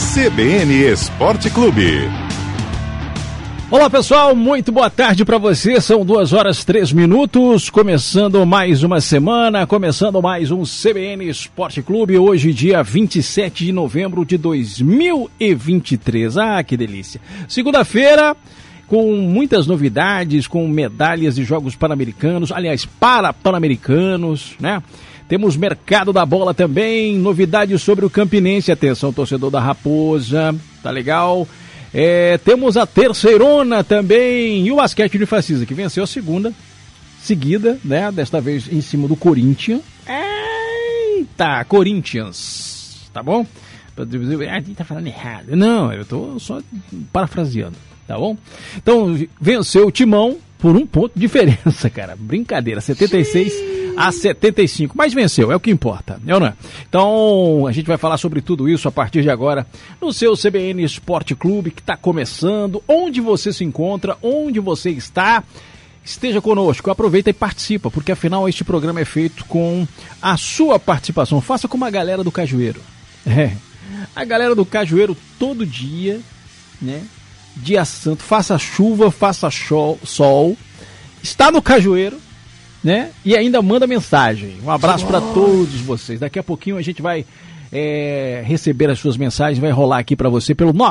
CBN Esporte Clube. Olá pessoal, muito boa tarde para você, são 2h03, começando mais uma semana, começando mais um CBN Esporte Clube, hoje dia 27 de novembro de 2023, que delícia, segunda-feira com muitas novidades, com medalhas de Jogos Pan-Americanos, aliás, Pan-Americanos, né? Temos mercado da bola também, novidades sobre o Campinense, atenção torcedor da Raposa, tá legal? Temos a Terceirona também e o basquete de Facisa, que venceu a segunda seguida, né? Desta vez em cima do Corinthians. Eita, Corinthians, tá bom? A gente tá falando errado. Não, eu tô só parafraseando, tá bom? Então, venceu o Timão por 1 ponto de diferença, cara. Brincadeira, 76-75, mas venceu, é o que importa, não é? Então, a gente vai falar sobre tudo isso a partir de agora no seu CBN Esporte Clube, que está começando. Onde você se encontra, onde você está, esteja conosco, aproveita e participa, porque afinal este programa é feito com a sua participação. Faça como a galera do Cajueiro. A galera do Cajueiro todo dia, né? Dia santo, faça chuva, faça sol, está no Cajueiro, né? E ainda manda mensagem. Um abraço para todos vocês. Daqui a pouquinho a gente vai receber as suas mensagens, vai rolar aqui para você pelo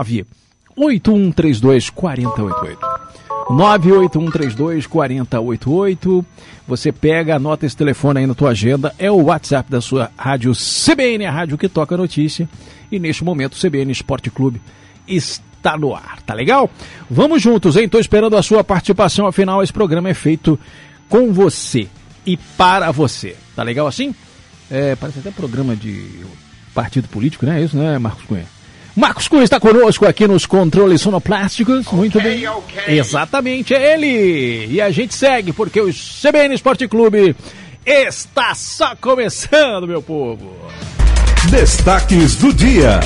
981324088. 981324088. Você pega, anota esse telefone aí na tua agenda, é o WhatsApp da sua rádio CBN, a rádio que toca a notícia. E neste momento o CBN Esporte Clube está no ar, tá legal? Vamos juntos, hein? Tô esperando a sua participação, afinal esse programa é feito com você e para você, tá legal assim? Parece até programa de partido político, né? Isso, né, Marcos Cunha? Marcos Cunha está conosco aqui nos controles sonoplásticos, muito bem. Exatamente, é ele! E a gente segue, porque o CBN Esporte Clube está só começando, meu povo! Destaques do dia.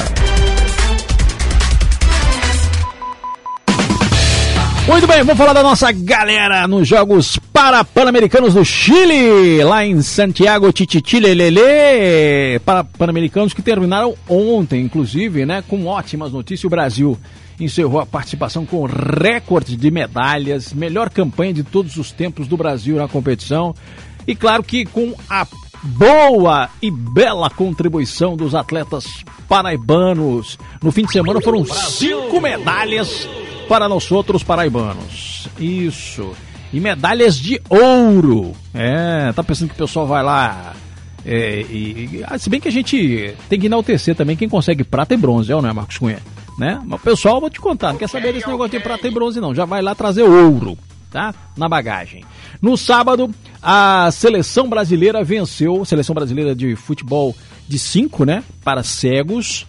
Muito bem, vamos falar da nossa galera nos Jogos Pan-Americanos do Chile, lá em Santiago Chichichilelele, Pan-Americanos que terminaram ontem, inclusive, né, com ótimas notícias. O Brasil encerrou a participação com recorde de medalhas, melhor campanha de todos os tempos do Brasil na competição, e claro que com a boa e bela contribuição dos atletas paraibanos. No fim de semana foram 5 medalhas para nós outros paraibanos. Isso. E medalhas de ouro. Tá pensando que o pessoal vai lá. Se bem que a gente tem que enaltecer também quem consegue prata e bronze, não é, Marcos Cunha? Né? Mas o pessoal, vou te contar, não quer saber desse negócio de prata e bronze, não. Já vai lá trazer ouro, tá? Na bagagem. No sábado, a seleção brasileira venceu, seleção brasileira de futebol de 5, né? Para cegos.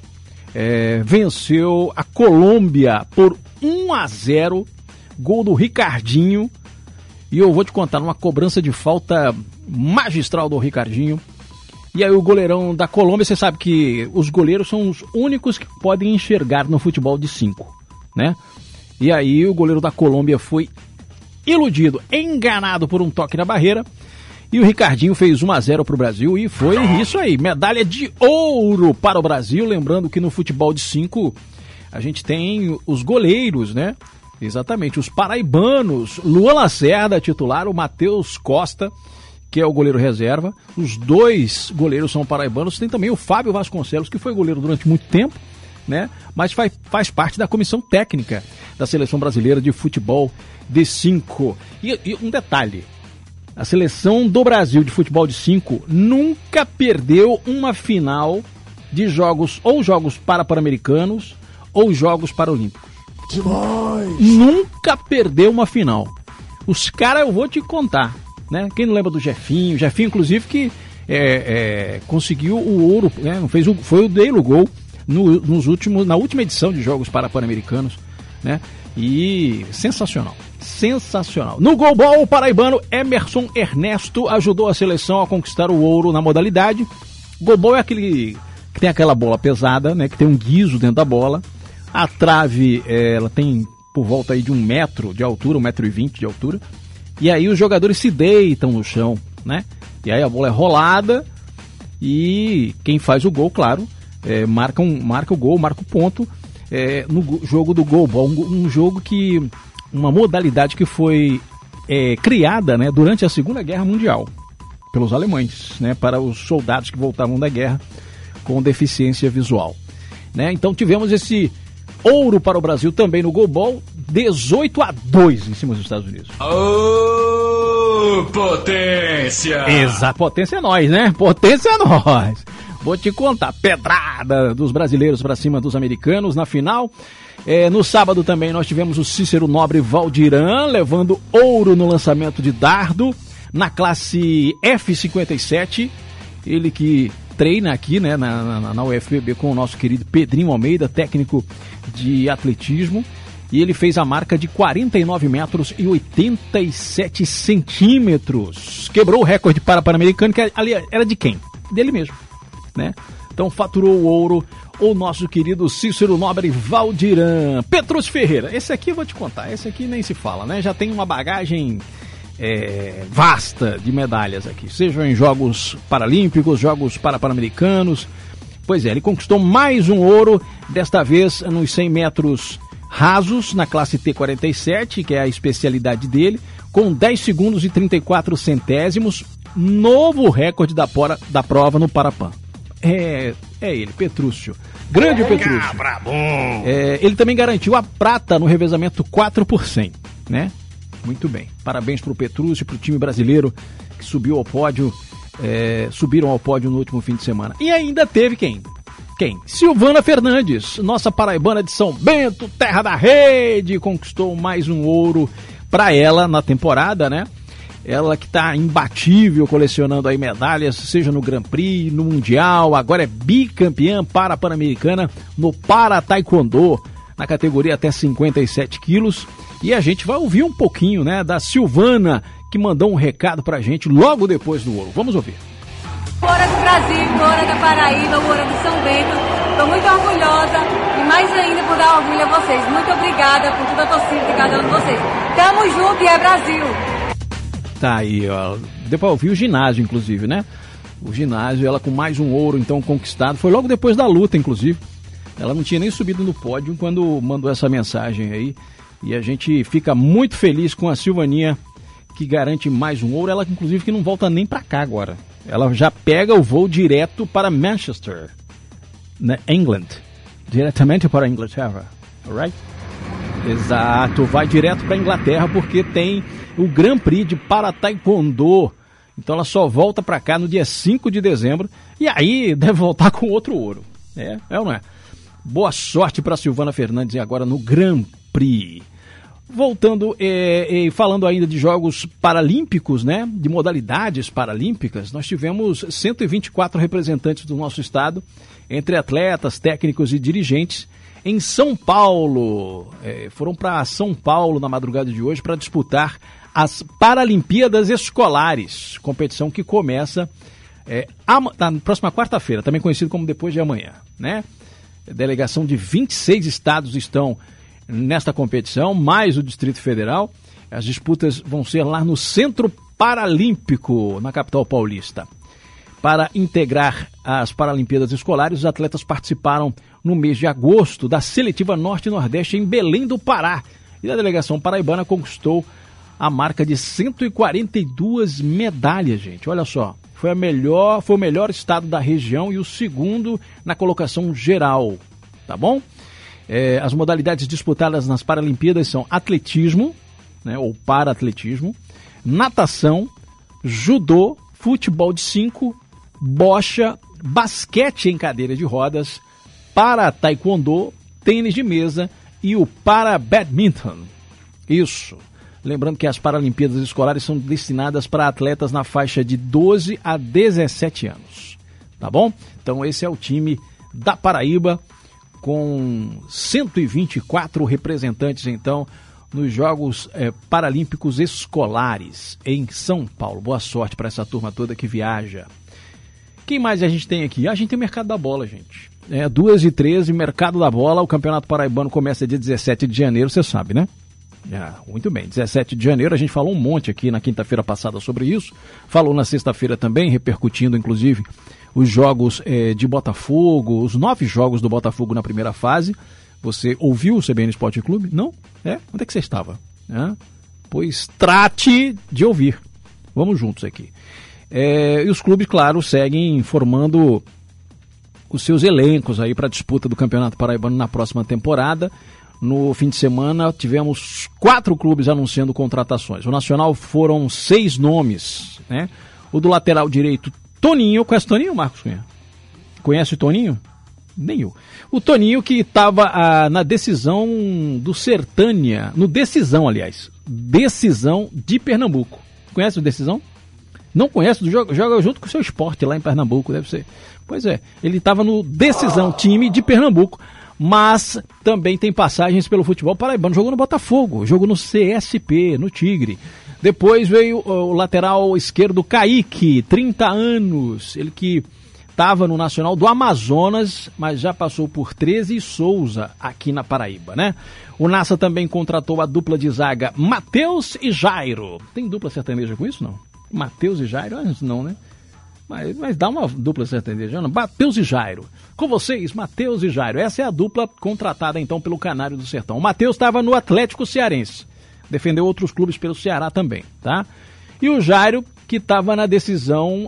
Venceu a Colômbia por 1-0, gol do Ricardinho, e eu vou te contar, numa cobrança de falta magistral do Ricardinho. E aí o goleirão da Colômbia, você sabe que os goleiros são os únicos que podem enxergar no futebol de 5, né? E aí o goleiro da Colômbia foi iludido, enganado por um toque na barreira, e o Ricardinho fez 1-0 para o Brasil, e foi isso aí, medalha de ouro para o Brasil. Lembrando que no futebol de 5 a gente tem os goleiros, né? Exatamente, os paraibanos, Luan Lacerda, titular, o Matheus Costa, que é o goleiro reserva. Os 2 goleiros são paraibanos. Tem também o Fábio Vasconcelos, que foi goleiro durante muito tempo, né? Mas faz parte da comissão técnica da Seleção Brasileira de Futebol de 5. E um detalhe, a Seleção do Brasil de Futebol de 5 nunca perdeu uma final de jogos, ou jogos Pan-Americanos, ou Jogos Paralímpicos. Demais! Nunca perdeu uma final. Os caras, eu vou te contar, né? Quem não lembra do Jefinho? Jefinho, inclusive, que conseguiu o ouro, né? Foi o dele o gol na última edição de Jogos Pan-Americanos, né? E sensacional. No goalball, o paraibano Emerson Ernesto ajudou a seleção a conquistar o ouro na modalidade. Goalball é aquele que tem aquela bola pesada, né? Que tem um guiso dentro da bola. A trave, ela tem por volta aí de 1 metro de altura, 1,20 m de altura. E aí os jogadores se deitam no chão, né? E aí a bola é rolada e quem faz o gol, claro, marca o gol, marca o ponto no jogo do goalball, um jogo uma modalidade que foi criada, né, durante a Segunda Guerra Mundial pelos alemães, né, para os soldados que voltavam da guerra com deficiência visual, né? Então tivemos esse ouro para o Brasil também no goalball, 18-2 em cima dos Estados Unidos. Oh, potência! Exato, potência é nós, né? Potência é nós. Vou te contar, pedrada dos brasileiros para cima dos americanos na final. No sábado também nós tivemos o Cícero Nobre Valdiran levando ouro no lançamento de dardo na classe F57. Ele que treina aqui, né, na UFPB com o nosso querido Pedrinho Almeida, técnico de atletismo. E ele fez a marca de 49 metros e 87 centímetros. Quebrou o recorde para Pan-Americano, que ali era de quem? Dele mesmo, né? Então faturou o ouro o nosso querido Cícero Nobre Valdiran. Petrúcio Ferreira, esse aqui eu vou te contar, esse aqui nem se fala, né? Já tem uma bagagem vasta de medalhas aqui, sejam em Jogos Paralímpicos, Jogos Pan-Americanos. Pois é, ele conquistou mais um ouro, desta vez nos 100 metros rasos, na classe T47, que é a especialidade dele, com 10 segundos e 34 centésimos, novo recorde da prova no Parapan. É ele, Petrúcio. Grande Petrúcio. Ele também garantiu a prata no revezamento 4 por 100, né? Muito bem. Parabéns para o Petrúcio, para o time brasileiro que subiram ao pódio no último fim de semana. E ainda teve quem? Silvana Fernandes, nossa paraibana de São Bento, terra da rede, conquistou mais um ouro para ela na temporada, né? Ela que está imbatível, colecionando aí medalhas, seja no Grand Prix, no Mundial, agora é bicampeã Pan-Americana no Para-Taekwondo, na categoria até 57 quilos. E a gente vai ouvir um pouquinho, né, da Silvana, que mandou um recado pra gente logo depois do ouro. Vamos ouvir. Ouro do Brasil, ouro da Paraíba, ouro de São Bento. Estou muito orgulhosa e mais ainda por dar orgulho a vocês. Muito obrigada por toda a torcida de cada um de vocês. Tamo junto e é Brasil. Tá aí, ó. Deu pra ouvir o ginásio, inclusive, né? O ginásio, ela com mais um ouro, então, conquistado. Foi logo depois da luta, inclusive. Ela não tinha nem subido no pódio quando mandou essa mensagem aí. E a gente fica muito feliz com a Silvaninha, que garante mais um ouro. Ela, inclusive, que não volta nem pra cá agora. Ela já pega o voo direto para Manchester, na England. Diretamente para a Inglaterra, alright? Exato, vai direto para a Inglaterra porque tem o Grand Prix de Para-Taekwondo. Então ela só volta para cá no dia 5 de dezembro e aí deve voltar com outro ouro. É ou não é? Boa sorte para Silvana Fernandes agora no Grand Prix. Voltando e falando ainda de Jogos Paralímpicos, né, de modalidades paralímpicas, nós tivemos 124 representantes do nosso estado, entre atletas, técnicos e dirigentes, em São Paulo. Foram para São Paulo na madrugada de hoje para disputar as Paralimpíadas Escolares, competição que começa na próxima quarta-feira, também conhecido como depois de amanhã, né? A delegação de 26 estados estão nesta competição, mais o Distrito Federal. As disputas vão ser lá no Centro Paralímpico, na capital paulista. Para integrar as Paralimpíadas Escolares, os atletas participaram no mês de agosto da seletiva Norte e Nordeste em Belém do Pará. E a delegação paraibana conquistou a marca de 142 medalhas, gente. Olha só, foi o melhor estado da região e o segundo na colocação geral, tá bom? As modalidades disputadas nas Paralimpíadas são atletismo, né, ou para-atletismo, natação, judô, futebol de 5, bocha, basquete em cadeira de rodas, para-taekwondo, tênis de mesa e o para-badminton. Isso. Lembrando que as Paralimpíadas Escolares são destinadas para atletas na faixa de 12 a 17 anos. Tá bom? Então esse é o time da Paraíba, com 124 representantes, então, nos Jogos Paralímpicos Escolares em São Paulo. Boa sorte para essa turma toda que viaja. Quem mais a gente tem aqui? A gente tem o Mercado da Bola, gente. 2h13, Mercado da Bola. O Campeonato Paraibano começa dia 17 de janeiro, você sabe, né? Muito bem, 17 de janeiro, a gente falou um monte aqui na quinta-feira passada sobre isso. Falou na sexta-feira também, repercutindo, inclusive, os jogos de Botafogo, os 9 jogos do Botafogo na primeira fase. Você ouviu o CBN Esporte Clube? Não? Onde é que você estava? Pois trate de ouvir. Vamos juntos aqui. E os clubes, claro, seguem formando os seus elencos aí para a disputa do Campeonato Paraibano na próxima temporada. No fim de semana tivemos 4 clubes anunciando contratações. O Nacional foram 6 nomes, né? O do lateral direito, Toninho. Conhece o Toninho, Marcos Cunha? Conhece o Toninho? Nem eu. O Toninho que estava na decisão do Sertânia, no Decisão, aliás. Decisão de Pernambuco. Conhece o Decisão? Não conhece? Joga junto com o seu esporte lá em Pernambuco, deve ser. Pois é, ele estava no Decisão, time de Pernambuco. Mas também tem passagens pelo futebol paraibano. Jogou no Botafogo, jogou no CSP, no Tigre. Depois veio o lateral esquerdo Kaique, 30 anos. Ele que estava no Nacional do Amazonas, mas já passou por 13 e Souza aqui na Paraíba, né? O Nassa também contratou a dupla de zaga Matheus e Jairo. Tem dupla sertaneja com isso, não? Matheus e Jairo? Não, né? Mas dá uma dupla sertaneja, não? Matheus e Jairo. Com vocês, Matheus e Jairo. Essa é a dupla contratada, então, pelo Canário do Sertão. O Matheus estava no Atlético Cearense. Defendeu outros clubes pelo Ceará também, tá? E o Jairo, que estava na decisão...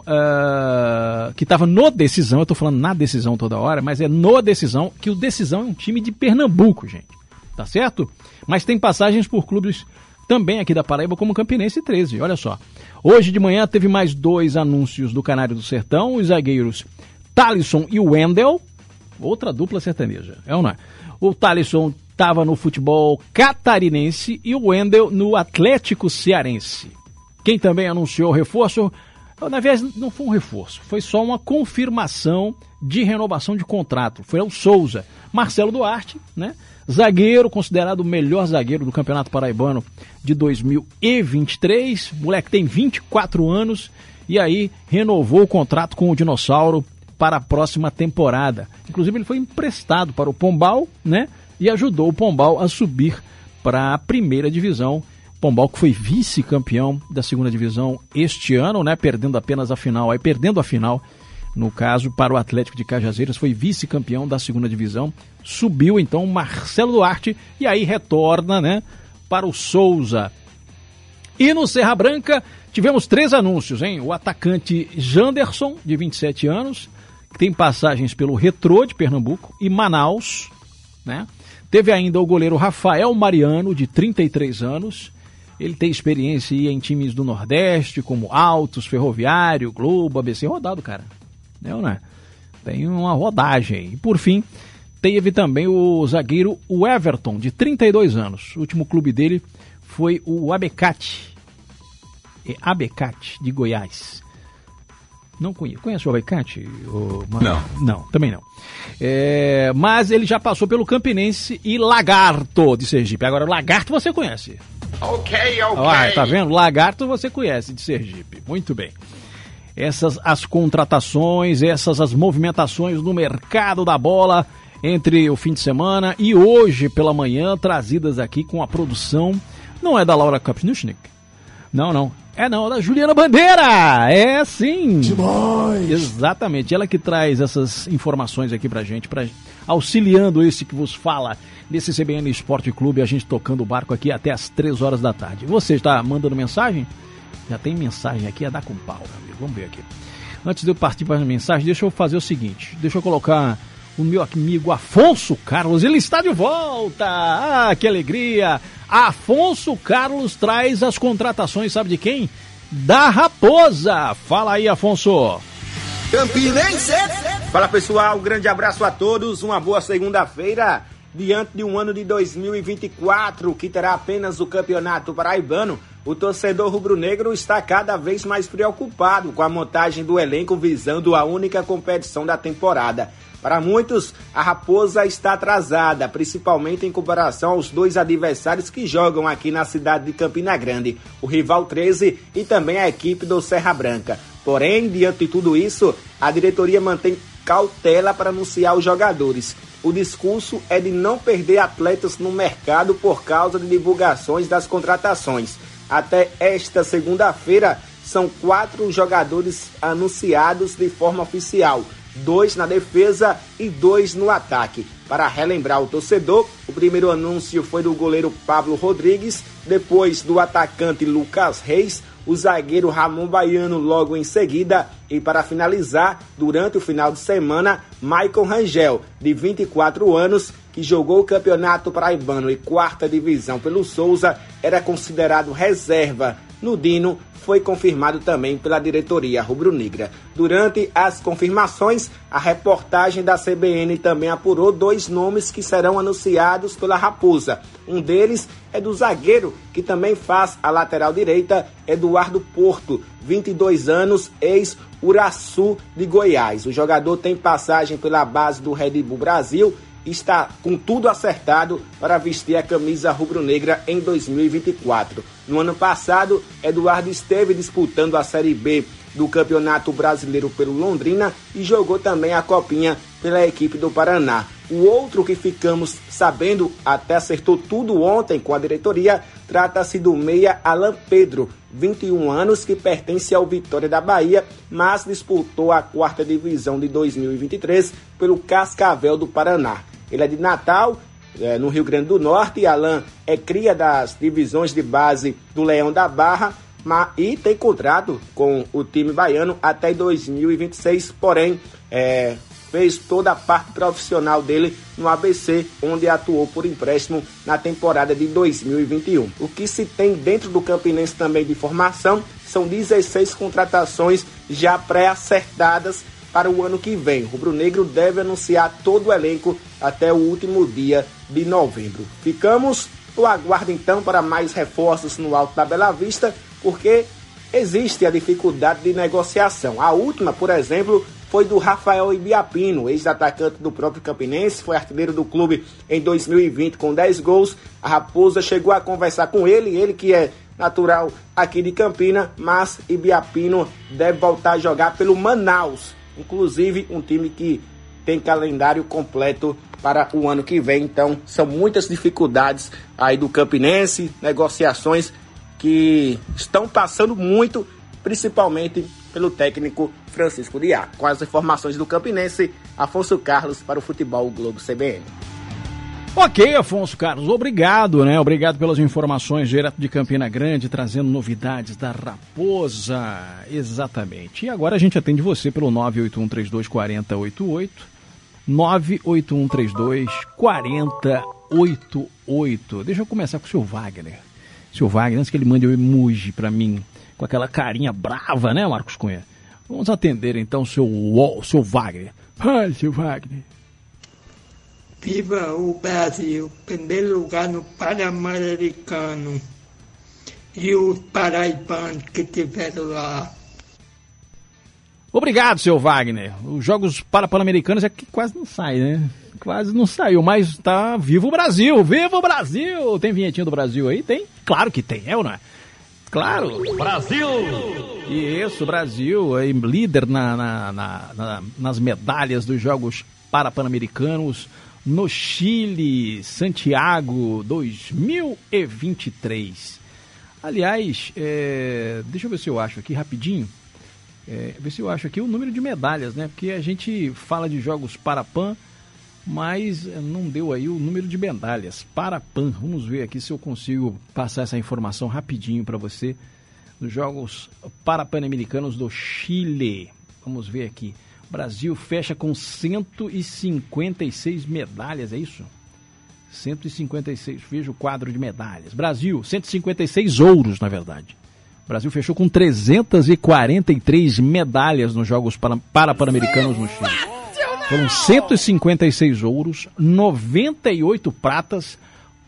que estava no Decisão, eu estou falando na Decisão toda hora, mas é no Decisão, que o Decisão é um time de Pernambuco, gente. Tá certo? Mas tem passagens por clubes também aqui da Paraíba, como Campinense 13, olha só. Hoje de manhã teve mais 2 anúncios do Canário do Sertão, os zagueiros Thalisson e Wendel, outra dupla sertaneja, é ou não é? O Thalisson estava no futebol catarinense e o Wendel no Atlético Cearense. Quem também anunciou o reforço, na verdade não foi um reforço, foi só uma confirmação de renovação de contrato, foi o Souza, Marcelo Duarte, né? Zagueiro, considerado o melhor zagueiro do Campeonato Paraibano de 2023. O moleque tem 24 anos e aí renovou o contrato com o Dinossauro para a próxima temporada. Inclusive ele foi emprestado para o Pombal, né? E ajudou o Pombal a subir para a primeira divisão. Pombal que foi vice-campeão da segunda divisão este ano, né? Perdendo a final, no caso, para o Atlético de Cajazeiras, foi vice-campeão da segunda divisão. Subiu, então, o Marcelo Duarte e aí retorna, né, para o Souza. E no Serra Branca, tivemos 3 anúncios, hein? O atacante Janderson, de 27 anos, que tem passagens pelo Retrô de Pernambuco e Manaus, né? Teve ainda o goleiro Rafael Mariano, de 33 anos. Ele tem experiência em times do Nordeste, como Altos, Ferroviário, Globo, ABC, rodado, cara. Né? Tem uma rodagem. E por fim, teve também o zagueiro o Everton, de 32 anos. O último clube dele foi o Abecate. Abecate, de Goiás. Não conheço. Conhece o Abecate? Não, também não. Mas ele já passou pelo Campinense e Lagarto, de Sergipe. Agora, o Lagarto você conhece. Ok. Tá vendo? Lagarto você conhece, de Sergipe. Muito bem. Essas as contratações, as movimentações no mercado da bola entre o fim de semana e hoje pela manhã, trazidas aqui com a produção, não é da Laura Kapnichnik, não, é da Juliana Bandeira, é sim! Demais! Exatamente, ela que traz essas informações aqui pra gente, auxiliando esse que vos fala, desse CBN Esporte Clube, a gente tocando o barco aqui até as 3 horas da tarde. Você está mandando mensagem? Já tem mensagem aqui a dar com pau, meu amigo. Vamos ver aqui. Antes de eu partir para a mensagem, deixa eu fazer o seguinte. Deixa eu colocar o meu amigo Afonso Carlos. Ele está de volta. Ah, que alegria. Afonso Carlos traz as contratações, sabe de quem? Da Raposa. Fala aí, Afonso. Campinense. Fala, pessoal. Um grande abraço a todos. Uma boa segunda-feira. Diante de um ano de 2024 que terá apenas o Campeonato Paraibano, o torcedor rubro-negro está cada vez mais preocupado com a montagem do elenco visando a única competição da temporada. Para muitos, a Raposa está atrasada, principalmente em comparação aos 2 adversários que jogam aqui na cidade de Campina Grande, o Rival 13 e também a equipe do Serra Branca. Porém, diante de tudo isso, a diretoria mantém cautela para anunciar os jogadores. O discurso é de não perder atletas no mercado por causa de divulgações das contratações. Até esta segunda-feira, são 4 jogadores anunciados de forma oficial, 2 na defesa e 2 no ataque. Para relembrar o torcedor, o primeiro anúncio foi do goleiro Pablo Rodrigues, depois do atacante Lucas Reis, o zagueiro Ramon Baiano logo em seguida e, para finalizar, durante o final de semana, Maicon Rangel, de 24 anos, que jogou o Campeonato Paraibano e 4ª Divisão pelo Souza, era considerado reserva no Dino, foi confirmado também pela diretoria rubro-negra. Durante as confirmações, a reportagem da CBN também apurou 2 nomes que serão anunciados pela Raposa. Um deles é do zagueiro, que também faz a lateral direita, Eduardo Porto, 22 anos, ex-Uraçu de Goiás. O jogador tem passagem pela base do Red Bull Brasil, está com tudo acertado para vestir a camisa rubro-negra em 2024. No ano passado, Eduardo esteve disputando a Série B do Campeonato Brasileiro pelo Londrina e jogou também a Copinha pela equipe do Paraná. O outro que ficamos sabendo, até acertou tudo ontem com a diretoria, trata-se do meia Alan Pedro, 21 anos, que pertence ao Vitória da Bahia, mas disputou a 4ª Divisão de 2023 pelo Cascavel do Paraná. Ele é de Natal, no Rio Grande do Norte, e Alan é cria das divisões de base do Leão da Barra e tem contrato com o time baiano até 2026, porém fez toda a parte profissional dele no ABC, onde atuou por empréstimo na temporada de 2021. O que se tem dentro do Campinense também de formação são 16 contratações já pré-acertadas para o ano que vem. O rubro-negro deve anunciar todo o elenco até o último dia de novembro. Ficamos no aguardo então para mais reforços no Alto da Bela Vista, porque existe a dificuldade de negociação. A última, por exemplo, foi do Rafael Ibiapino, ex-atacante do próprio Campinense, foi artilheiro do clube em 2020 com 10 gols. A Raposa chegou a conversar com ele que é natural aqui de Campina, mas Ibiapino deve voltar a jogar pelo Manaus, inclusive um time que tem calendário completo para o ano que vem. Então são muitas dificuldades aí do Campinense, negociações que estão passando muito, principalmente pelo técnico Francisco Diá. Com as informações do Campinense, Afonso Carlos para o Futebol Globo CBN. Ok, Afonso Carlos, obrigado, né? Obrigado pelas informações direto de Campina Grande, trazendo novidades da Raposa, exatamente. E agora a gente atende você pelo 981324088, 981324088. Deixa eu começar com o seu Wagner. Seu Wagner, antes que ele mande o emoji para mim, com aquela carinha brava, né, Marcos Cunha? Vamos atender então o seu Wagner. Fala, seu Wagner. Viva o Brasil, primeiro lugar no Pan-Americano e os paraibanos que tiveram lá. Obrigado, seu Wagner. Os Jogos Pan-Americanos é que quase não sai, né? Quase não saiu, mas tá vivo o Brasil, viva o Brasil! Tem vinhetinha do Brasil aí? Tem? Claro que tem, é ou não é? Claro! Brasil! Isso, Brasil, aí, líder nas medalhas dos Jogos Pan-Americanos no Chile, Santiago 2023. Aliás, deixa eu ver se eu acho aqui rapidinho. Ver se eu acho aqui o número de medalhas, né? Porque a gente fala de Jogos Parapan, mas não deu aí o número de medalhas. Parapan, vamos ver aqui se eu consigo passar essa informação rapidinho para você. Dos Jogos Pan-Americanos do Chile. Vamos ver aqui. O Brasil fecha com 156 medalhas, é isso? 156, veja o quadro de medalhas. Brasil, 156 ouros, na verdade. O Brasil fechou com 343 medalhas nos Jogos Pan-Americanos no Chile. Foram 156 ouros, 98 pratas,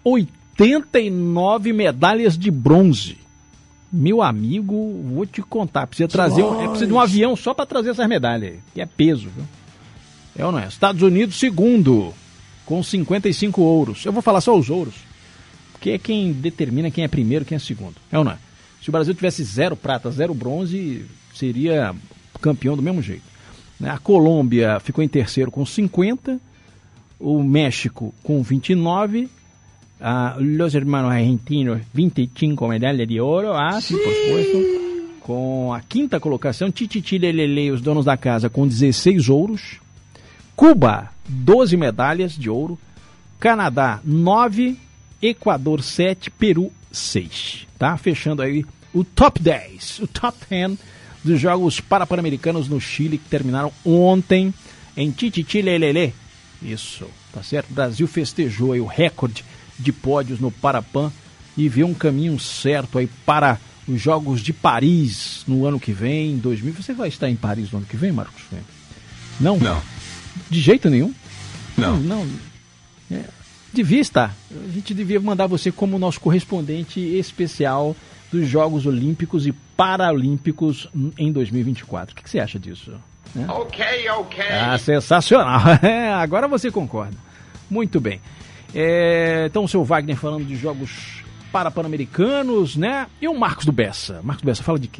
89 medalhas de bronze. Meu amigo, vou te contar, precisa trazer precisa de um avião só para trazer essas medalhas aí, que é peso, viu? É ou não é? Estados Unidos, segundo, com 55 ouros. Eu vou falar só os ouros, porque é quem determina quem é primeiro e quem é segundo. É ou não é? Se o Brasil tivesse 0 prata, 0 bronze, seria campeão do mesmo jeito. A Colômbia ficou em terceiro com 50, o México com 29, los hermanos argentinos 25 medalhas de ouro, sim, por supuesto. com a quinta colocação. Tititi Lelele, os donos da casa, com 16 ouros. Cuba, 12 medalhas de ouro. Canadá, 9. Equador, 7. Peru, 6. Tá? Fechando aí o top 10. O top 10 dos Jogos Pan-Americanos no Chile, que terminaram ontem em Tititi Lelele. Isso, tá certo? O Brasil festejou aí o recorde de pódios no Parapan e vê um caminho certo aí para os Jogos de Paris no ano que vem, 2000. Você vai estar em Paris no ano que vem, Marcos? Não? Não. De jeito nenhum? Não. Devia estar. A gente devia mandar você como nosso correspondente especial dos Jogos Olímpicos e Paralímpicos em 2024. O que você acha disso? Ok. Ah, sensacional. Agora você concorda. Muito bem. Então o seu Wagner falando de Jogos Pan-Americanos, né? E o Marcos do Bessa. Marcos do Bessa, fala de quê?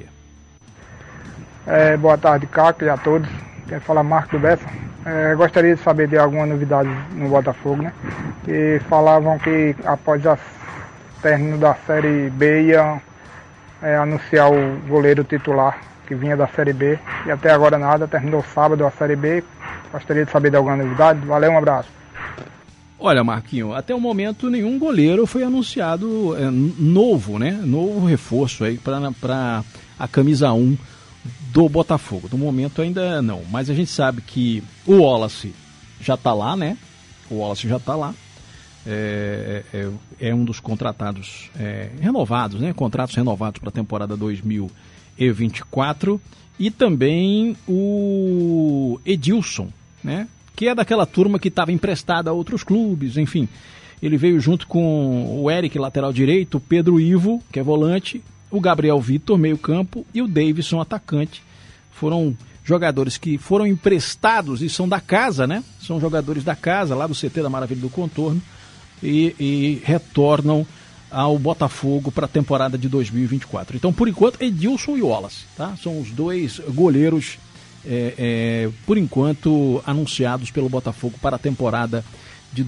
Boa tarde, Caco, e a todos. Quero falar Marcos do Bessa. Gostaria de saber de alguma novidade no Botafogo, né? Que falavam que após o término da Série B iam anunciar o goleiro titular que vinha da Série B, e até agora nada. Terminou sábado a Série B. Gostaria de saber de alguma novidade. Valeu, um abraço. Olha, Marquinho, até o momento nenhum goleiro foi anunciado novo, né? Novo reforço aí para a camisa 1 do Botafogo. No momento ainda não, mas a gente sabe que o Wallace já está lá, né? O Wallace já está lá. É um dos contratados renovados, né? Contratos renovados para a temporada 2024. E também o Edilson, né? Que é daquela turma que estava emprestada a outros clubes, enfim. Ele veio junto com o Eric, lateral direito, o Pedro Ivo, que é volante, o Gabriel Vitor, meio campo, e o Davidson, atacante. Foram jogadores que foram emprestados e são da casa, né? São jogadores da casa, lá do CT da Maravilha do Contorno, e retornam ao Botafogo para a temporada de 2024. Então, por enquanto, Edilson e Wallace, tá? São os dois goleiros por enquanto anunciados pelo Botafogo para a temporada de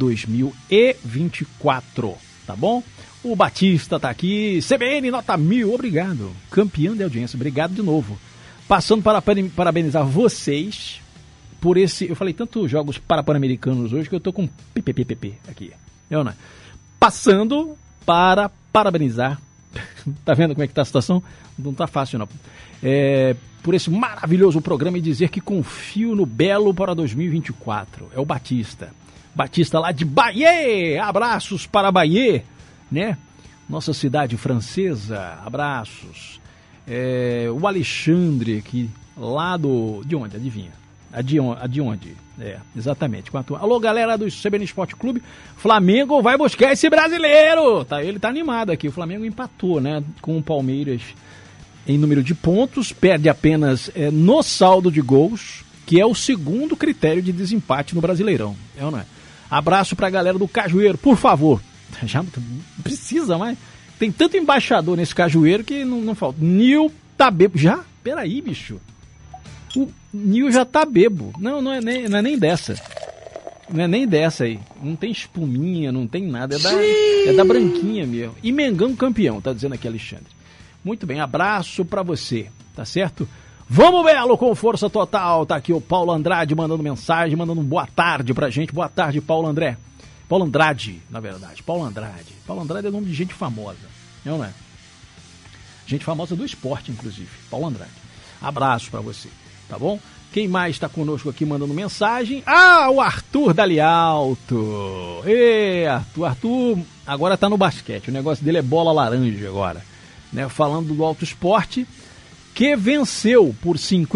2024, tá bom? O Batista tá aqui, CBN nota 1000, obrigado, campeão de audiência, obrigado de novo. Passando para parabenizar vocês por esse, eu falei tanto jogos pan-americanos hoje que eu tô com PPPP aqui, não é? Passando para parabenizar, tá vendo como é que tá a situação? Não tá fácil não. Por esse maravilhoso programa e dizer que confio no Belo para 2024. É o Batista. Batista lá de Bahia. Abraços para Bahia, né? Nossa cidade francesa. Abraços. O Alexandre aqui, lá de onde? Adivinha? De onde? Exatamente. Alô, galera do CBN Esporte Clube. Flamengo vai buscar esse brasileiro. Ele tá animado aqui. O Flamengo empatou, né? Com o Palmeiras em número de pontos, perde apenas no saldo de gols, que é o segundo critério de desempate no Brasileirão. Não é? Abraço pra galera do Cajueiro, por favor. Já não precisa mais. Tem tanto embaixador nesse Cajueiro que não falta. Nil tá bebo. Já? Peraí, bicho. O Nil já tá bebo. Não é nem dessa. Não é nem dessa aí. Não tem espuminha, não tem nada. É da branquinha mesmo. E Mengão campeão, tá dizendo aqui Alexandre. Muito bem, abraço pra você, tá certo? Vamos, Belo, com força total. Tá aqui o Paulo Andrade mandando mensagem, mandando boa tarde pra gente. Boa tarde, Paulo André. Paulo Andrade, na verdade. Paulo Andrade. Paulo Andrade é nome de gente famosa, não é? Gente famosa do esporte, inclusive. Paulo Andrade. Abraço pra você, tá bom? Quem mais está conosco aqui mandando mensagem? O Arthur Dali Alto. Arthur agora tá no basquete. O negócio dele é bola laranja agora. Né, falando do Alto Esporte, que venceu por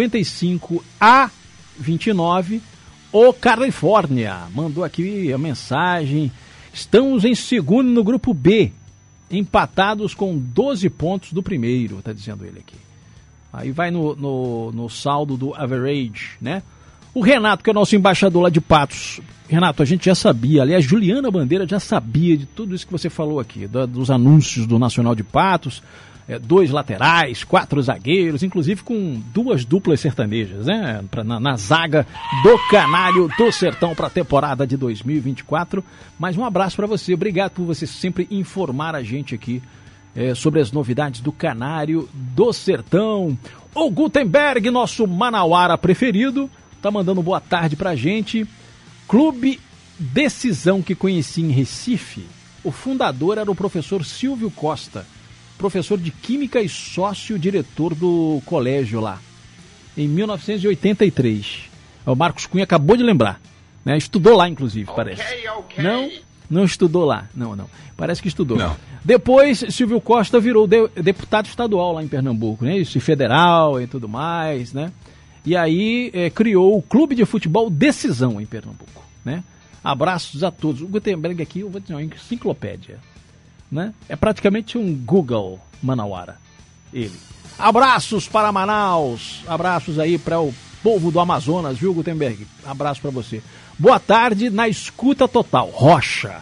55-29 o Califórnia. Mandou aqui a mensagem. Estamos em segundo no grupo B, empatados com 12 pontos do primeiro, tá dizendo ele aqui. Aí vai no saldo do average, né? O Renato, que é o nosso embaixador lá de Patos. Renato, a gente já sabia, aliás, Juliana Bandeira já sabia de tudo isso que você falou aqui, dos anúncios do Nacional de Patos, 2 laterais, 4 zagueiros, inclusive com 2 duplas sertanejas, né? Na zaga do Canário do Sertão para a temporada de 2024. Mais um abraço para você, obrigado por você sempre informar a gente aqui sobre as novidades do Canário do Sertão. O Gutenberg, nosso manauara preferido, tá mandando boa tarde pra gente. Clube Decisão que conheci em Recife, o fundador era o professor Silvio Costa, professor de Química e sócio-diretor do colégio lá, em 1983. O Marcos Cunha acabou de lembrar, né? Estudou lá, inclusive, parece. Não estudou lá, não. Parece que estudou. Não. Depois, Silvio Costa virou deputado estadual lá em Pernambuco, né? Isso, e federal e tudo mais, né? E aí criou o Clube de Futebol Decisão em Pernambuco, né? Abraços a todos. O Gutenberg aqui, eu vou dizer, uma enciclopédia, né? É praticamente um Google manauara, ele. Abraços para Manaus, abraços aí para o povo do Amazonas, viu, Gutenberg? Abraço para você. Boa tarde, na escuta total. Rocha.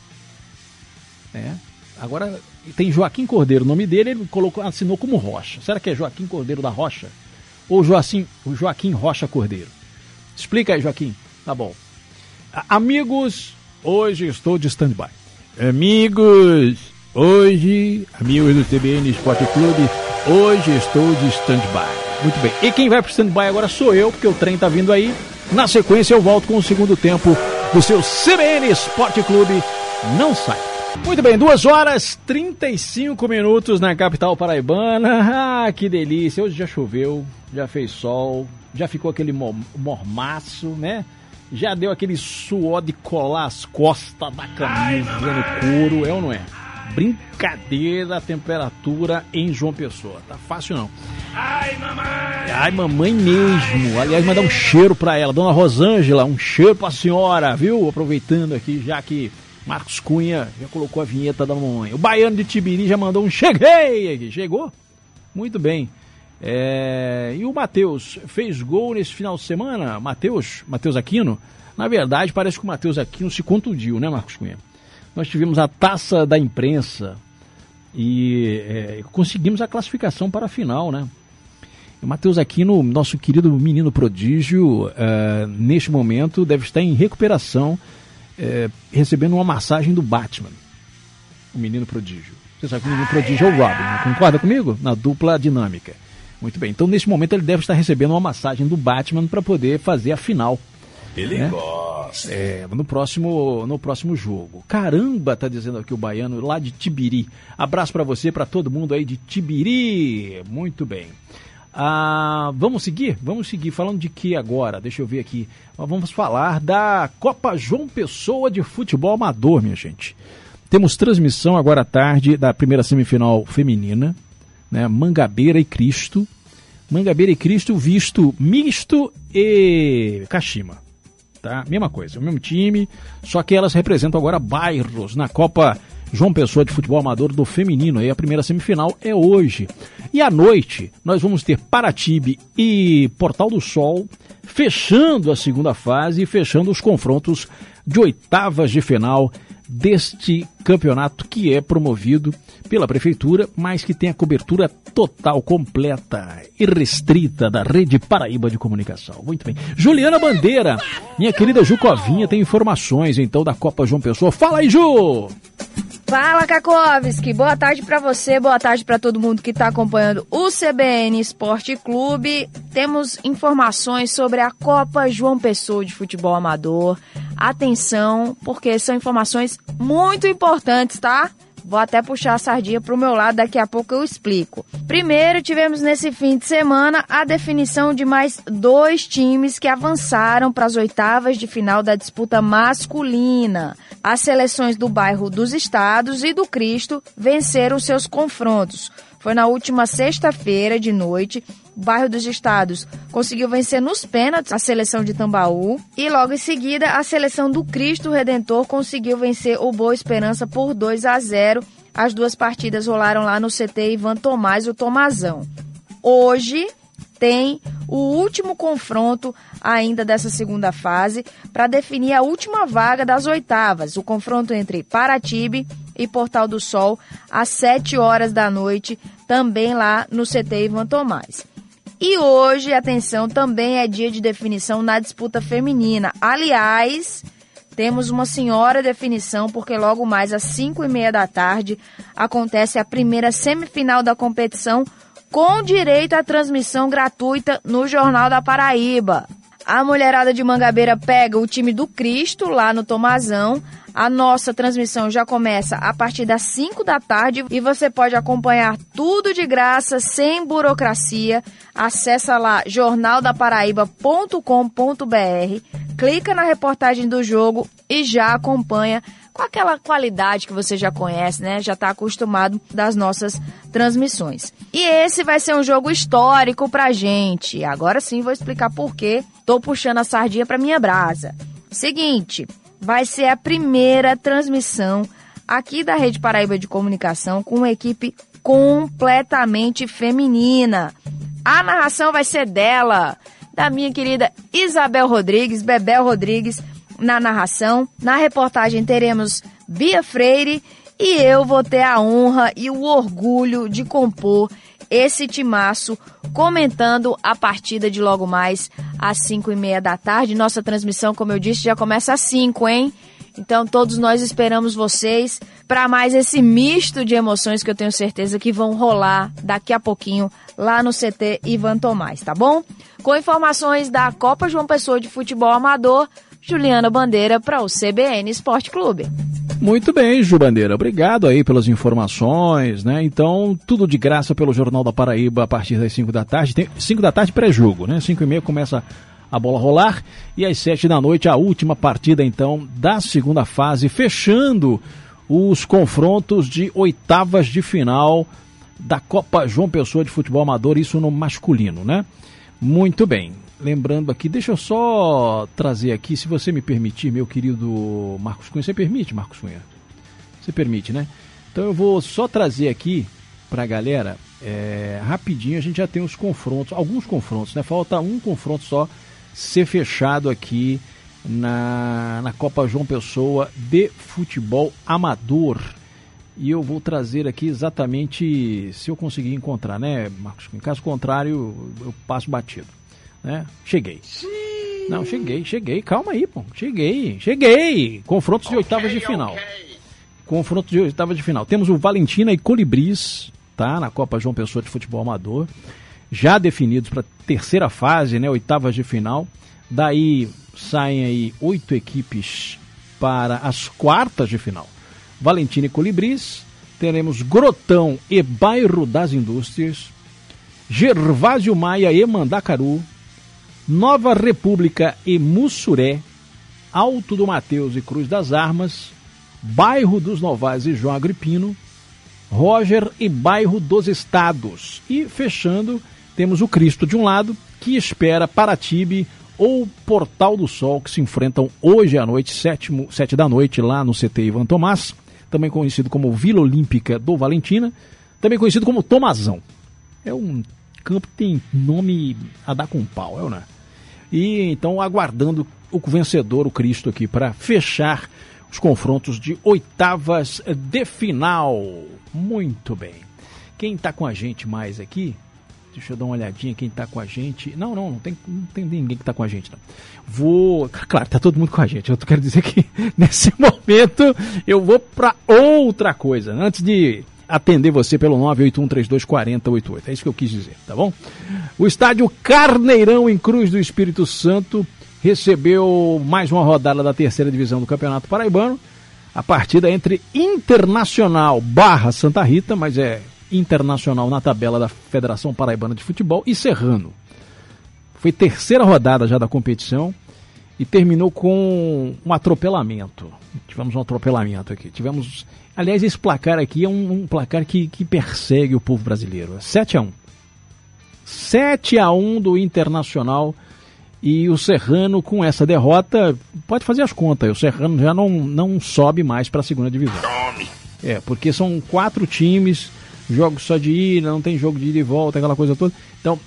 Agora tem Joaquim Cordeiro, o nome dele, ele assinou como Rocha. Será que é Joaquim Cordeiro da Rocha? Ou Joaquim Rocha Cordeiro? Explica aí, Joaquim. Tá bom. Amigos, hoje estou de stand-by. Amigos do CBN Esporte Clube, hoje estou de stand-by. Muito bem. E quem vai pro stand-by agora sou eu, porque o trem tá vindo aí. Na sequência eu volto com o segundo tempo do seu CBN Esporte Clube. Não sai. Muito bem, 2h35 na capital paraibana. Ah, que delícia. Hoje já choveu, já fez sol, já ficou aquele mormaço, né? Já deu aquele suor de colar as costas da camisa no couro, é ou não é? Brincadeira a temperatura em João Pessoa. Tá fácil não. Ai, mamãe! Ai, mamãe mesmo. Aliás, mandar um cheiro pra ela. Dona Rosângela, um cheiro pra senhora, viu? Aproveitando aqui, já que Marcos Cunha já colocou a vinheta da mamãe. O Baiano de Tibiri já mandou um cheguei aqui. Chegou? Muito bem. E o Matheus fez gol nesse final de semana? Matheus Aquino? Na verdade, parece que o Matheus Aquino se contundiu, né, Marcos Cunha? Nós tivemos a taça da imprensa e conseguimos a classificação para a final, né? O Matheus Aquino, nosso querido menino prodígio, neste momento deve estar em recuperação, recebendo uma massagem do Batman, o menino prodígio. Você sabe que o menino prodígio é o Robin, né? Concorda comigo? Na dupla dinâmica. Muito bem, então nesse momento ele deve estar recebendo uma massagem do Batman para poder fazer a final. Ele gosta. No próximo jogo. Caramba, tá dizendo aqui o Baiano, lá de Tibiri. Abraço para você, para todo mundo aí de Tibiri. Muito bem. Vamos seguir? Vamos seguir. Falando de que agora? Deixa eu ver aqui. Vamos falar da Copa João Pessoa de Futebol Amador, minha gente. Temos transmissão agora à tarde da primeira semifinal feminina, né? Mangabeira e Cristo. Mangabeira e Cristo visto misto e Kashima. Tá? Mesma coisa, o mesmo time, só que elas representam agora bairros na Copa João Pessoa de Futebol Amador do Feminino. Aí a primeira semifinal é hoje. E à noite nós vamos ter Paratibe e Portal do Sol fechando a segunda fase e fechando os confrontos de oitavas de final deste campeonato que é promovido pela Prefeitura, mas que tem a cobertura total, completa e restrita da Rede Paraíba de Comunicação. Muito bem. Juliana Bandeira, minha querida Jucovinha, tem informações então da Copa João Pessoa. Fala aí, Ju! Fala, Kakovski, boa tarde pra você, boa tarde pra todo mundo que tá acompanhando o CBN Esporte Clube. Temos informações sobre a Copa João Pessoa de Futebol Amador. Atenção, porque são informações muito importantes, tá? Vou até puxar a sardinha pro meu lado, daqui a pouco eu explico. Primeiro, tivemos nesse fim de semana a definição de mais 2 times que avançaram para as oitavas de final da disputa masculina. As seleções do bairro dos Estados e do Cristo venceram seus confrontos. Foi na última sexta-feira de noite. O bairro dos Estados conseguiu vencer nos pênaltis a seleção de Tambaú. E logo em seguida, a seleção do Cristo Redentor conseguiu vencer o Boa Esperança por 2-0. As duas partidas rolaram lá no CT Ivan Tomás, o Tomazão. Hoje tem o último confronto ainda dessa segunda fase para definir a última vaga das oitavas. O confronto entre Paratibe e Portal do Sol às 7 horas da noite, também lá no CT Ivan Tomás. E hoje, atenção, também é dia de definição na disputa feminina. Aliás, temos uma senhora definição, porque logo mais às 5h30 da tarde acontece a primeira semifinal da competição com direito à transmissão gratuita no Jornal da Paraíba. A mulherada de Mangabeira pega o time do Cristo lá no Tomazão. A nossa transmissão já começa a partir das 5 da tarde e você pode acompanhar tudo de graça, sem burocracia. Acesse lá jornaldaparaíba.com.br, clica na reportagem do jogo e já acompanha com aquela qualidade que você já conhece, né? Já está acostumado das nossas transmissões. E esse vai ser um jogo histórico pra gente. Agora sim vou explicar por quê. Tô puxando a sardinha pra minha brasa. Seguinte, vai ser a primeira transmissão aqui da Rede Paraíba de Comunicação com uma equipe completamente feminina. A narração vai ser dela, da minha querida Isabel Rodrigues, Bebel Rodrigues, na narração. Na reportagem teremos Bia Freire e eu vou ter a honra e o orgulho de compor esse timaço, comentando a partida de logo mais às 5h30 da tarde. Nossa transmissão, como eu disse, já começa às 5, hein? Então todos nós esperamos vocês para mais esse misto de emoções que eu tenho certeza que vão rolar daqui a pouquinho lá no CT Ivan Tomás, tá bom? Com informações da Copa João Pessoa de Futebol Amador, Juliana Bandeira para o CBN Esporte Clube. Muito bem, Ju Bandeira, obrigado aí pelas informações, né? Então, tudo de graça pelo Jornal da Paraíba a partir das 5 da tarde. Tem 5 da tarde pré-jogo, né? 5h30 começa a bola rolar e às 7 da noite a última partida, então, da segunda fase, fechando os confrontos de oitavas de final da Copa João Pessoa de Futebol Amador, isso no masculino, né? Muito bem. Lembrando aqui, deixa eu só trazer aqui, se você me permitir, meu querido Marcos Cunha. Você permite, Marcos Cunha? Você permite, né? Então eu vou só trazer aqui pra galera, rapidinho, a gente já tem os confrontos, alguns confrontos, né? Falta um confronto só ser fechado aqui na Copa João Pessoa de Futebol Amador. E eu vou trazer aqui exatamente, se eu conseguir encontrar, né, Marcos Cunha? Caso contrário, eu passo batido. Né? Cheguei. Não, cheguei. Calma aí, pô. Cheguei. Confrontos de oitavas de final. Confrontos de oitavas de final. Temos o Valentina e Colibris, tá? Na Copa João Pessoa de Futebol Amador. Já definidos para terceira fase, né? Oitavas de final. Daí saem aí 8 equipes para as quartas de final. Valentina e Colibris. Teremos Grotão e Bairro das Indústrias. Gervásio Maia e Mandacaru. Nova República e Mussuré, Alto do Mateus e Cruz das Armas, Bairro dos Novais e João Agripino, Roger e Bairro dos Estados. E fechando, temos o Cristo de um lado, que espera Paratibe ou Portal do Sol, que se enfrentam hoje à noite, 7 da noite, lá no CT Ivan Tomás, também conhecido como Vila Olímpica do Valentina, também conhecido como Tomazão. É um campo que tem nome a dar com pau, né? E então aguardando o vencedor, o Cristo, aqui para fechar os confrontos de oitavas de final. Muito bem. Quem está com a gente mais aqui? Deixa eu dar uma olhadinha quem está com a gente. Não tem ninguém que está com a gente, não. Claro, está todo mundo com a gente. Eu quero dizer que nesse momento eu vou para outra coisa. Antes de atender você pelo 981324088. É isso que eu quis dizer, tá bom? O estádio Carneirão, em Cruz do Espírito Santo, recebeu mais uma rodada da terceira divisão do Campeonato Paraibano. A partida entre Internacional / Santa Rita, mas é Internacional na tabela da Federação Paraibana de Futebol, e Serrano. Foi terceira rodada já da competição e terminou com um atropelamento. Tivemos um atropelamento aqui. Aliás, esse placar aqui é um placar que persegue o povo brasileiro. 7-1. 7-1 do Internacional, e o Serrano, com essa derrota, pode fazer as contas. O Serrano já não sobe mais para a segunda divisão. Porque são 4 times, jogos só de ida, não tem jogo de ida e volta, aquela coisa toda. Então,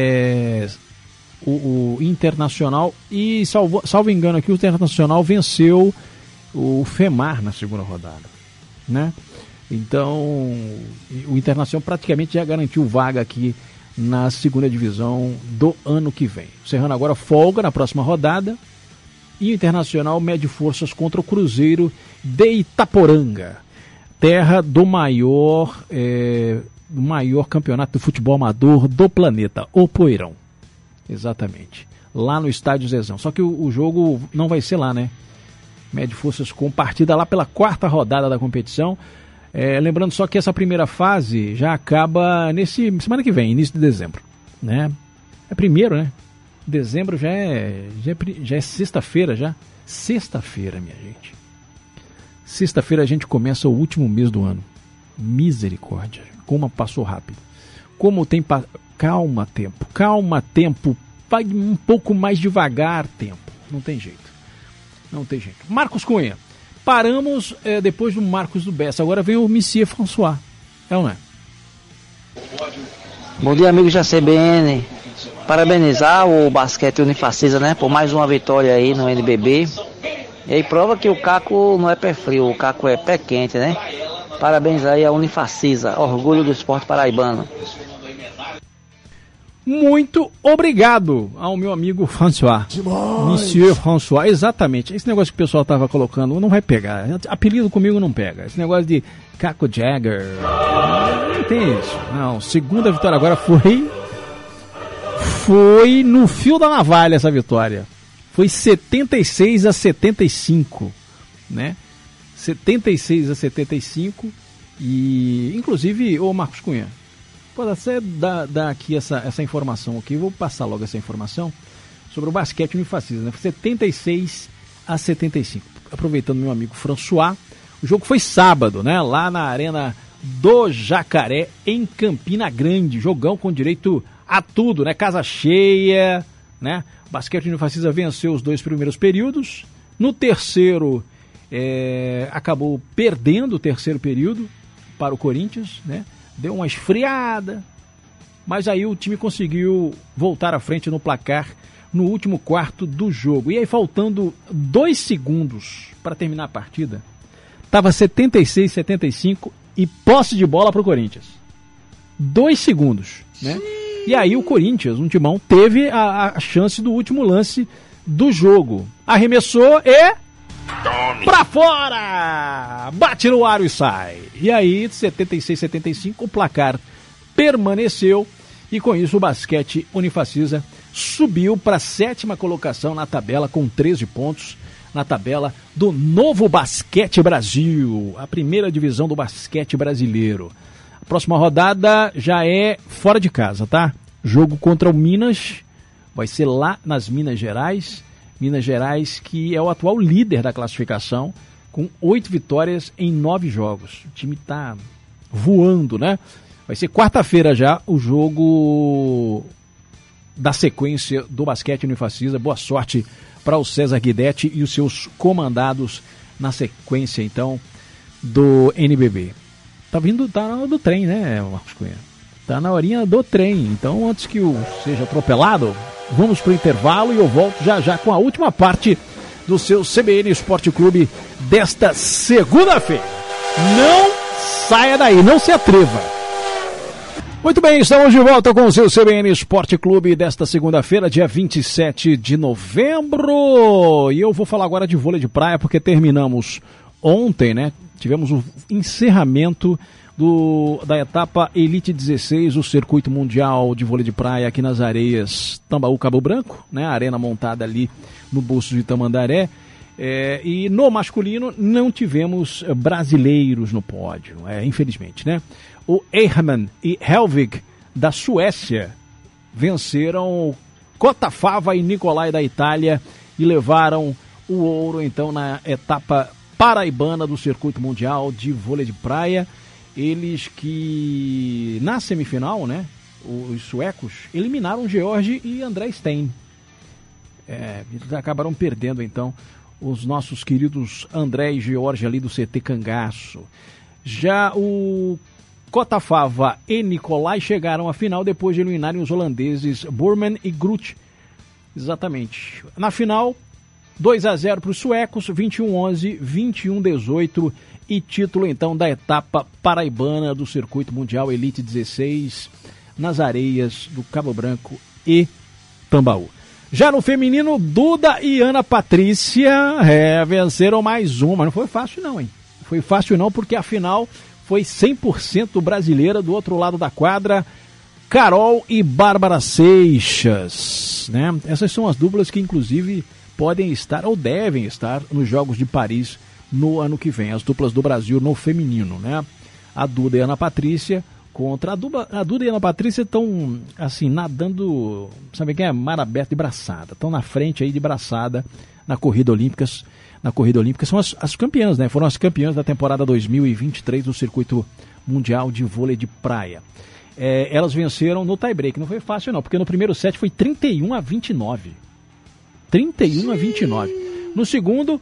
o Internacional, e salvo engano aqui, o Internacional venceu o FEMAR na segunda rodada, né? Então o Internacional praticamente já garantiu vaga aqui na segunda divisão do ano que vem. O Serrano agora folga na próxima rodada e o Internacional mede forças contra o Cruzeiro de Itaporanga, terra do maior campeonato de futebol amador do planeta, o Poeirão. Exatamente. Lá no Estádio Zezão. Só que o jogo não vai ser lá, né? Mede forças com partida lá pela 4ª rodada da competição. Lembrando só que essa primeira fase já acaba semana que vem, início de dezembro, né? É primeiro, né? Dezembro já é sexta-feira já. Sexta-feira, minha gente. Sexta-feira a gente começa o último mês do ano. Misericórdia. Como passou rápido. Como tem... Calma, tempo. Vai um pouco mais devagar, tempo. Não tem jeito. Marcos Cunha. Paramos depois do Marcos do Bessa. Agora vem o Monsieur François. É ou não é? Bom dia, amigos da CBN. Parabenizar o basquete Unifacisa, né? Por mais uma vitória aí no NBB. E aí prova que o Caco não é pé frio, o Caco é pé quente, né? Parabéns aí a Unifacisa. Orgulho do esporte paraibano. Muito obrigado ao meu amigo François. Monsieur François, exatamente. Esse negócio que o pessoal tava colocando não vai pegar. Apelido comigo não pega. Esse negócio de Caco Jagger. Não tem isso. Não, segunda vitória agora foi no fio da navalha essa vitória. Foi 76-75, né? 76-75 e inclusive o Marcos Cunha. Pode até dar aqui essa informação aqui, vou passar logo essa informação sobre o basquete Unifacisa, né? 76-75. Aproveitando meu amigo François, o jogo foi sábado, né? Lá na Arena do Jacaré, em Campina Grande. Jogão com direito a tudo, né? Casa cheia, né? O basquete Unifacisa venceu os 2 primeiros períodos. No terceiro, acabou perdendo o terceiro período para o Corinthians, né? Deu uma esfriada, mas aí o time conseguiu voltar à frente no placar no último quarto do jogo. E aí, faltando 2 segundos para terminar a partida, estava 76-75 e posse de bola para o Corinthians. 2 segundos, né? E aí o Corinthians, um timão, teve a chance do último lance do jogo. Arremessou e... pra fora! Bate no aro e sai. E aí, 76-75, o placar permaneceu e com isso o basquete Unifacisa subiu para a 7ª colocação na tabela com 13 pontos na tabela do Novo Basquete Brasil, a primeira divisão do basquete brasileiro. A próxima rodada já é fora de casa, tá? Jogo contra o Minas, vai ser lá nas Minas Gerais. Minas Gerais, que é o atual líder da classificação, com 8 vitórias em 9 jogos. O time tá voando, né? Vai ser quarta-feira já o jogo da sequência do basquete Unifacisa. Boa sorte para o César Guidetti e os seus comandados na sequência, então, do NBB. Tá na hora do trem, né, Marcos Cunha? Tá na horinha do trem. Então, antes que seja atropelado, vamos pro intervalo e eu volto já com a última parte do seu CBN Esporte Clube desta segunda-feira. Não saia daí, não se atreva. Muito bem, estamos de volta com o seu CBN Esporte Clube desta segunda-feira, dia 27 de novembro. E eu vou falar agora de vôlei de praia, porque terminamos ontem, né? Tivemos o encerramento da etapa Elite 16, o Circuito Mundial de Vôlei de Praia aqui nas areias Tambaú, Cabo Branco, né? A arena montada ali no Bolso de Tamandaré. E no masculino não tivemos brasileiros no pódio, infelizmente, né? O Eichmann e Helvig da Suécia venceram Cotafava e Nicolai da Itália e levaram o ouro então na etapa paraibana do Circuito Mundial de Vôlei de Praia. Eles que na semifinal, né, os suecos eliminaram George e André Stein. Eles acabaram perdendo então os nossos queridos André e George ali do CT Cangaço. Já o Cotafava e Nicolai chegaram à final depois de eliminarem os holandeses Burman e Groot. Exatamente. Na final, 2-0 para os suecos, 21-11, 21-18 e título então da etapa paraibana do Circuito Mundial Elite 16 nas areias do Cabo Branco e Tambaú. Já no feminino, Duda e Ana Patrícia venceram mais uma. Não foi fácil não, hein? Foi fácil não, porque a final foi 100% brasileira. Do outro lado da quadra, Carol e Bárbara Seixas, né? Essas são as duplas que inclusive podem estar ou devem estar nos Jogos de Paris no ano que vem. As duplas do Brasil no feminino, né? A Duda e a Ana Patrícia contra a Duda e a Ana Patrícia estão assim nadando, sabe quem é? Mar aberto de braçada. Estão na frente aí de braçada na corrida olímpica. Na corrida olímpica são as campeãs, né? Foram as campeãs da temporada 2023 do Circuito Mundial de Vôlei de Praia. Elas venceram no tie-break. Não foi fácil não, porque no primeiro set foi 31-29. 31-29. No segundo,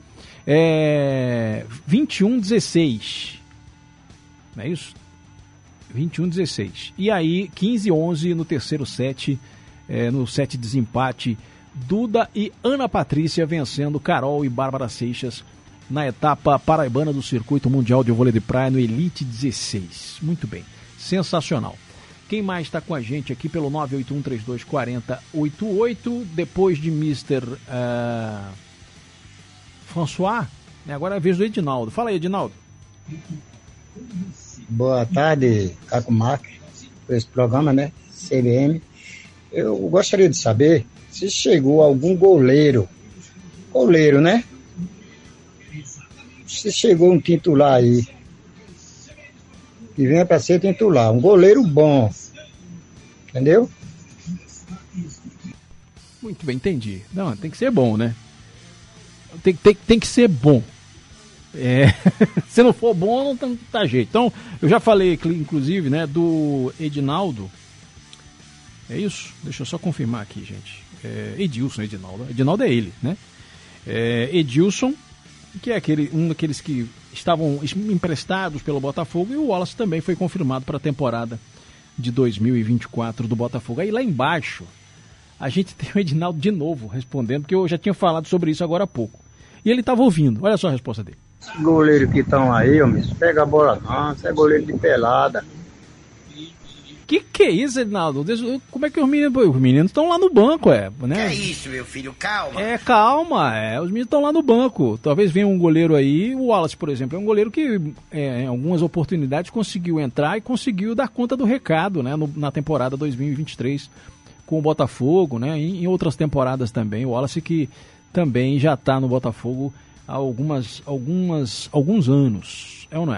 21-16. Não é isso? 21-16. E aí, 15-11 no terceiro set, no set de desempate, Duda e Ana Patrícia vencendo Carol e Bárbara Seixas na etapa paraibana do Circuito Mundial de Vôlei de Praia no Elite 16. Muito bem, sensacional. Quem mais está com a gente aqui pelo 981324088, depois de Mr. François, agora é a vez do Edinaldo. Fala aí, Edinaldo. Boa tarde, Caco Marques, por esse programa, né, CBN. Eu gostaria de saber se chegou algum goleiro, né? Se chegou um titular aí, que venha para ser titular, um goleiro bom, entendeu? Muito bem, entendi. Não, tem que ser bom, né? Tem que ser bom. Se não for bom, não tá jeito. Então, eu já falei, inclusive, né, do Edinaldo. É isso? Deixa eu só confirmar aqui, gente. Edilson, Edinaldo. Edinaldo é ele, né? Edilson, que é um daqueles que estavam emprestados pelo Botafogo, e o Wallace também foi confirmado para a temporada de 2024 do Botafogo. Aí lá embaixo, a gente tem o Edinaldo de novo respondendo, porque eu já tinha falado sobre isso agora há pouco. E ele estava ouvindo. Olha só a resposta dele. Goleiro que estão aí, homem, pega a bola não, isso é goleiro de pelada. Que é isso, Edinaldo? Como é que os meninos estão lá no banco, né? Que é isso, meu filho? Calma. Calma, os meninos estão lá no banco. Talvez venha um goleiro aí, o Wallace, por exemplo, é um goleiro que em algumas oportunidades conseguiu entrar e conseguiu dar conta do recado, né? Na temporada 2023 com o Botafogo, né? E em outras temporadas também. O Wallace que também já está no Botafogo há alguns anos, ou não é?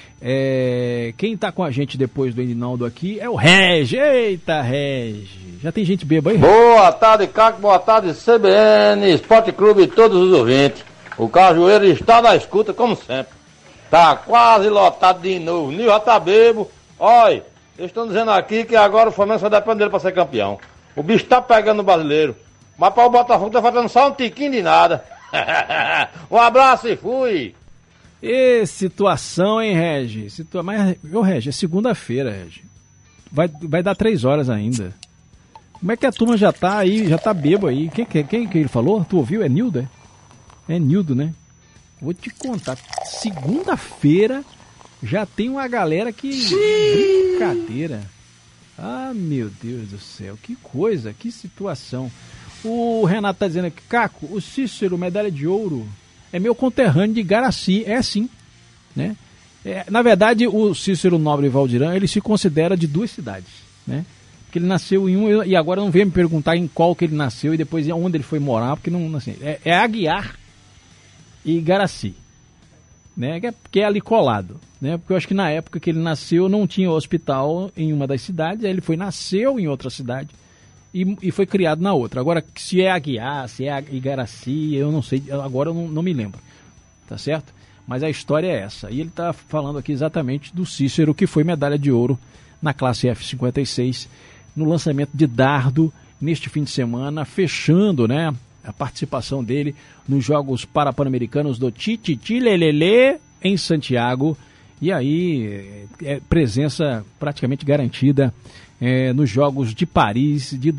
Quem está com a gente depois do Edinaldo aqui é o Regi. Eita, Regi. Já tem gente bêbada aí? Boa tarde, Caco. Boa tarde, CBN, Esporte Clube e todos os ouvintes. O Cajueiro está na escuta, como sempre. Tá quase lotado de novo. O Nil já tá bebo. Olha, eles estão dizendo aqui que agora o Flamengo só depende dele para ser campeão. O bicho tá pegando o brasileiro. Mas para o Botafogo tá faltando só um tiquinho de nada. Um abraço e fui. Situação, hein, Regi? Mas, Regi, é segunda-feira, Regi. Vai dar 3 horas ainda. Como é que a turma já tá aí, já tá bêbado aí? Quem que ele falou? Tu ouviu? É Nildo, é Nildo, né? Vou te contar. Segunda-feira já tem uma galera que... Brincadeira. Ah, meu Deus do céu. Que coisa, que situação. O Renato tá dizendo aqui, Caco, o Cícero, medalha de ouro, é meu conterrâneo de Garaci. É sim, né? Na verdade, o Cícero Nobre Valdirã, ele se considera de 2 cidades, né? Porque ele nasceu em um, e agora não vem me perguntar em qual que ele nasceu e depois onde ele foi morar, porque não, assim, é Aguiar e Garaci, né? Que é ali colado, né? Porque eu acho que na época que ele nasceu não tinha hospital em uma das cidades, aí ele nasceu em outra cidade e foi criado na outra. Agora, se é Aguiar, se é Igaraci, eu não sei, agora eu não me lembro, tá certo? Mas a história é essa. E ele está falando aqui exatamente do Cícero, que foi medalha de ouro na classe F56, no lançamento de dardo, neste fim de semana, fechando, né, a participação dele nos Jogos Parapan-Americanos do Tititilelele, em Santiago. E aí, presença praticamente garantida nos Jogos de Paris de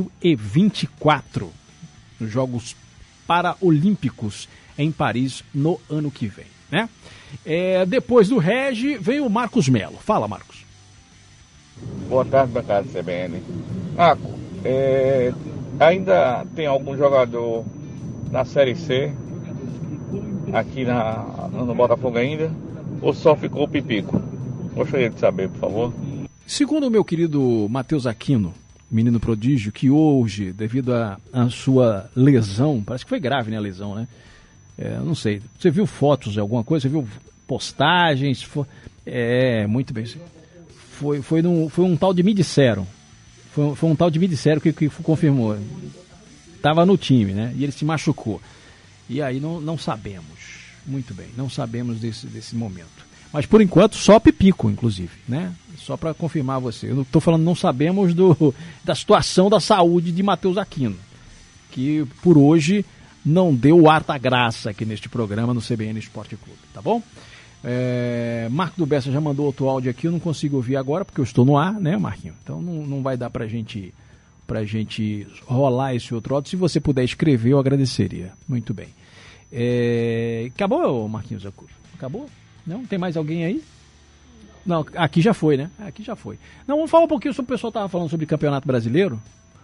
2024. Nos Jogos Paraolímpicos em Paris no ano que vem, né? Depois do Regi, vem o Marcos Melo. Fala, Marcos. Boa tarde, bancada CBN. Marco, Ainda tem algum jogador na Série C, aqui no Botafogo ainda, ou só ficou o Pipico? Gostaria de saber, por favor. Segundo o meu querido Matheus Aquino, menino prodígio, que hoje, devido à sua lesão, parece que foi grave, né, a lesão, né? Não sei, você viu fotos de alguma coisa? Você viu postagens? Muito bem. Foi um tal de me disseram. Foi um tal de me disseram que confirmou. Estava no time, né? E ele se machucou. E aí não sabemos. Muito bem, não sabemos desse momento. Mas por enquanto só Pipico, inclusive, né? Só para confirmar você. Eu não estou falando, não sabemos da situação da saúde de Matheus Aquino, que por hoje não deu o ar da graça aqui neste programa no CBN Esporte Clube, tá bom? Marco do Bessa já mandou outro áudio aqui, eu não consigo ouvir agora porque eu estou no ar, né, Marquinho? Então não vai dar pra gente rolar esse outro áudio. Se você puder escrever, eu agradeceria. Muito bem. Acabou, Marquinhos? Acabou? Não? Tem mais alguém aí? Não, aqui já foi, né? Aqui já foi. Não, vamos falar um pouquinho sobre o pessoal estava falando sobre Campeonato Brasileiro.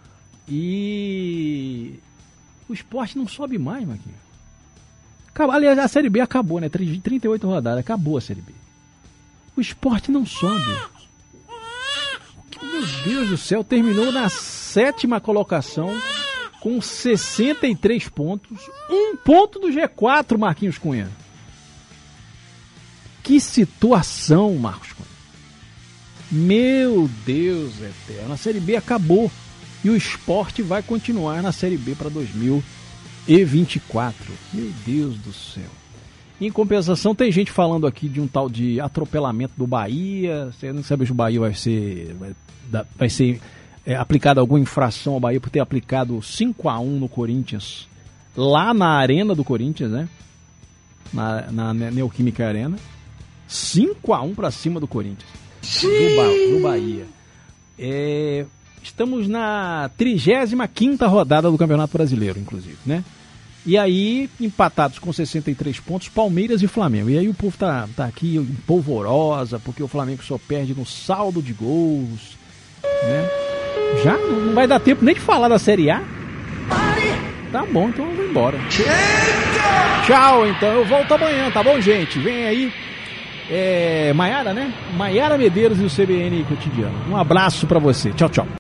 E o Sport não sobe mais, Marquinhos. Aliás, a Série B acabou, né? 38 rodadas, acabou a Série B. O Sport não sobe. Meu Deus do céu, terminou na 7ª colocação com 63 pontos. 1 ponto do G4, Marquinhos Cunha. Que situação, Marcos Cunha. Meu Deus eterno, a Série B acabou. E o Sport vai continuar na Série B para 2024. Meu Deus do céu. Em compensação, tem gente falando aqui de um tal de atropelamento do Bahia. Você não sabe se o Bahia vai ser aplicada alguma infração ao Bahia por ter aplicado 5-1 no Corinthians, lá na arena do Corinthians, né? Na Neoquímica Arena. 5-1 para cima do Corinthians, do Bahia. Estamos na 35ª rodada do Campeonato Brasileiro, inclusive, né? E aí, empatados com 63 pontos, Palmeiras e Flamengo. E aí o povo tá aqui em polvorosa, porque o Flamengo só perde no saldo de gols, né? Já não vai dar tempo nem de falar da Série A. Tá bom, então eu vou embora. Tchau, então. Eu volto amanhã, tá bom, gente? Vem aí. Maiara, né? Maiara Medeiros e o CBN Cotidiano. Um abraço pra você. Tchau, tchau.